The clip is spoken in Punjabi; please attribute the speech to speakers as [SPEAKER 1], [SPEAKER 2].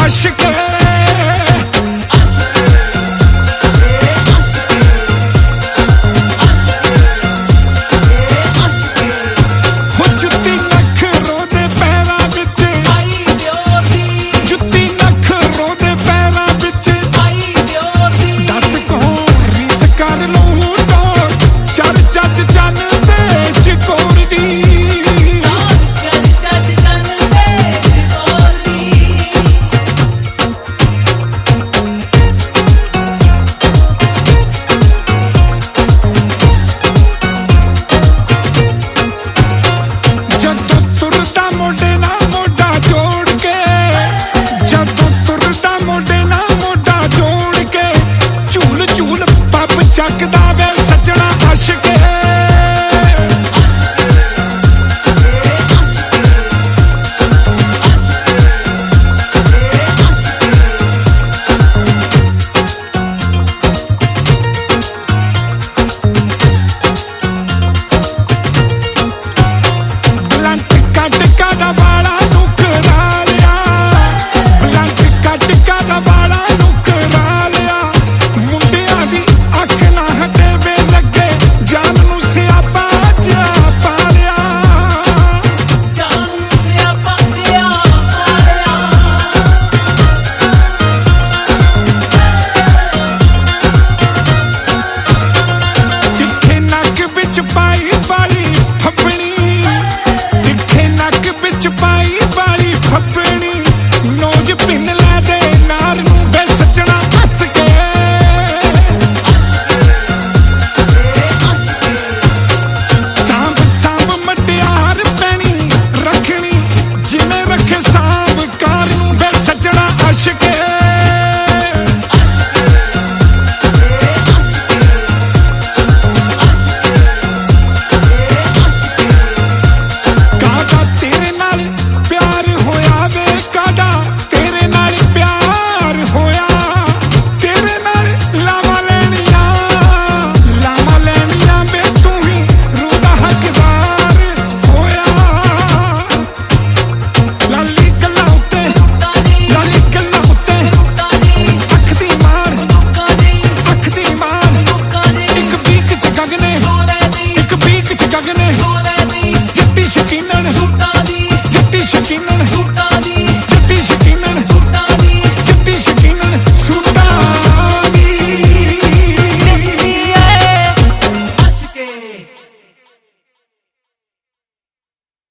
[SPEAKER 1] आशिक ਚੱਕਦਾ ਵੇ ਸੱਜਣਾ ਆਸ਼ਿਕ ਬਲੰਟ ਕੱਟ ਕਾਦਾ ਵਾਲਾ ਨੂੰ ਕਰਾ ਲਿਆ ਬਲੰਟ ਕੱਟ ਕਾਦਾ ਵਾਲਾ ਨੂੰ ਕਰਾ ਲਿਆ ਮੁੰਡਿਆਂ ਦੀ ਪਾਈ ਵਾਲੀ ਫੱਬਣੀ ਤਿੱਖੇ ਨੱਕ ਵਿੱਚ ਪਾਈ ਵਾਲੀ ਫੱਬਣੀ ਨੋਜ ਪਿੰਨ ਲੈ ਦੇ ਨਾਲ ਨੂੰ ਬੇ ਸੱਜਣਾ ਹੱਸ ਕੇ ਸਾਂਭ ਸਾਂਭ ਮਟਿਆਰ ਪੈਣੀ ਰੱਖਣੀ ਜਿਵੇਂ ਰੱਖੇ ਸਾਂਭ ਕਾਰ ਨੂੰ ਬੇ ਸੱਜਣਾ ਆਸ਼ਿਕ ਇੱਕ ਬੀਕ ਚ ਗਗਨੇ ਜੱਟੀ ਸ਼ਕੀਨਨ